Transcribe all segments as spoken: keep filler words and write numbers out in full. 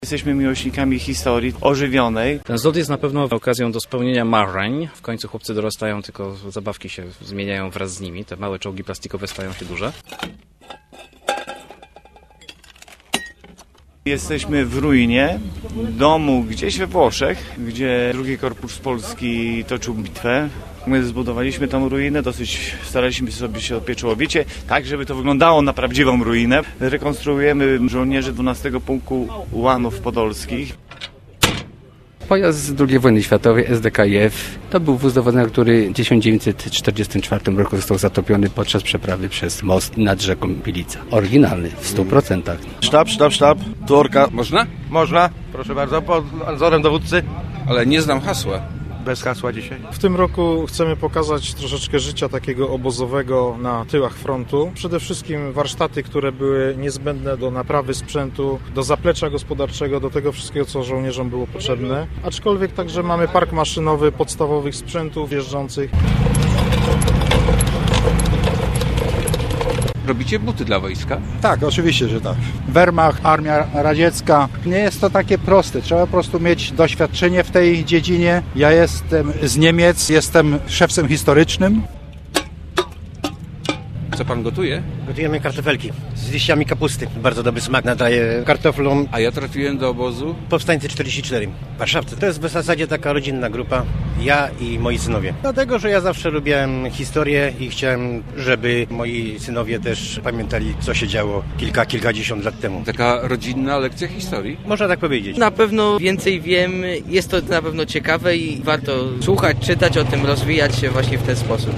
Jesteśmy miłośnikami historii ożywionej. Ten zlot jest na pewno okazją do spełnienia marzeń. W końcu chłopcy dorastają, tylko zabawki się zmieniają wraz z nimi. Te małe czołgi plastikowe stają się duże. Jesteśmy w ruinie domu gdzieś we Włoszech, gdzie drugi Korpus Polski toczył bitwę. My zbudowaliśmy tą ruinę, dosyć staraliśmy sobie się opieczołowicie, tak żeby to wyglądało na prawdziwą ruinę. Rekonstruujemy żołnierzy dwunastego Pułku Ułanów Podolskich. Pojazd z drugiej wojny światowej, S D K I F, to był wóz dowodny, który w tysiąc dziewięćset czterdziestym czwartym roku został zatopiony podczas przeprawy przez most nad rzeką Pilica. Oryginalny, w stu procentach. Sztab, sztab, sztab, tu orka. Można? Można, proszę bardzo, pod nadzorem dowódcy. Ale nie znam hasła. Bez hasła dzisiaj. W tym roku chcemy pokazać troszeczkę życia takiego obozowego na tyłach frontu. Przede wszystkim warsztaty, które były niezbędne do naprawy sprzętu, do zaplecza gospodarczego, do tego wszystkiego, co żołnierzom było potrzebne. Aczkolwiek także mamy park maszynowy podstawowych sprzętów jeżdżących. Robicie buty dla wojska? Tak, oczywiście, że tak. Wehrmacht, Armia Radziecka. Nie jest to takie proste. Trzeba po prostu mieć doświadczenie w tej dziedzinie. Ja jestem z Niemiec, jestem szewcem historycznym. Co pan gotuje? Gotujemy kartofelki z liściami kapusty. Bardzo dobry smak nadaje kartoflom. A ja trafiłem do obozu. Powstańcy czterdzieści cztery w Warszawce. To jest w zasadzie taka rodzinna grupa. Ja i moi synowie. Dlatego, że ja zawsze lubiłem historię i chciałem, żeby moi synowie też pamiętali, co się działo kilka, kilkadziesiąt lat temu. Taka rodzinna lekcja historii? Można tak powiedzieć. Na pewno więcej wiem, jest to na pewno ciekawe i warto słuchać, czytać o tym, rozwijać się właśnie w ten sposób.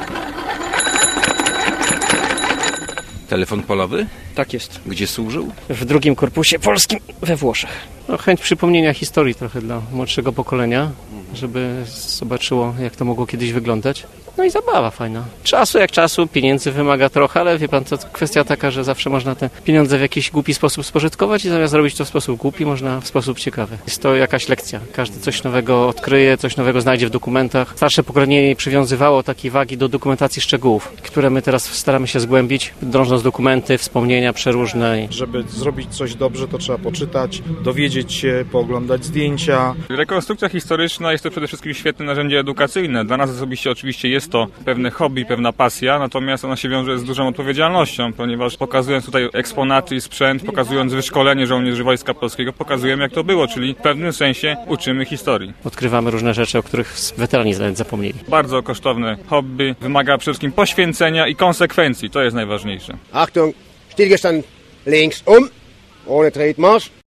Telefon polowy? Tak jest. Gdzie służył? W drugim Korpusie Polskim we Włoszech. No, chęć przypomnienia historii trochę dla młodszego pokolenia, żeby zobaczyło, jak to mogło kiedyś wyglądać. No i zabawa fajna. Czasu jak czasu, pieniędzy wymaga trochę, ale wie pan, to kwestia taka, że zawsze można te pieniądze w jakiś głupi sposób spożytkować i zamiast robić to w sposób głupi, można w sposób ciekawy. Jest to jakaś lekcja. Każdy coś nowego odkryje, coś nowego znajdzie w dokumentach. Starsze pokolenie nie przywiązywało takiej wagi do dokumentacji szczegółów, które my teraz staramy się zgłębić, drążąc dokumenty, wspomnienia przeróżne. Żeby zrobić coś dobrze, to trzeba poczytać, dowiedzieć się, pooglądać zdjęcia. Rekonstrukcja historyczna jest to przede wszystkim świetne narzędzie edukacyjne. Dla nas osobiście oczywiście jest to pewne hobby, pewna pasja, natomiast ona się wiąże z dużą odpowiedzialnością, ponieważ pokazując tutaj eksponaty i sprzęt, pokazując wyszkolenie żołnierzy Wojska Polskiego, pokazujemy jak to było, czyli w pewnym sensie uczymy historii. Odkrywamy różne rzeczy, o których weterani nawet zapomnieli. Bardzo kosztowne hobby, wymaga przede wszystkim poświęcenia i konsekwencji, to jest najważniejsze. Achtung, Stillgestand, links um, ohne Tretmarsch.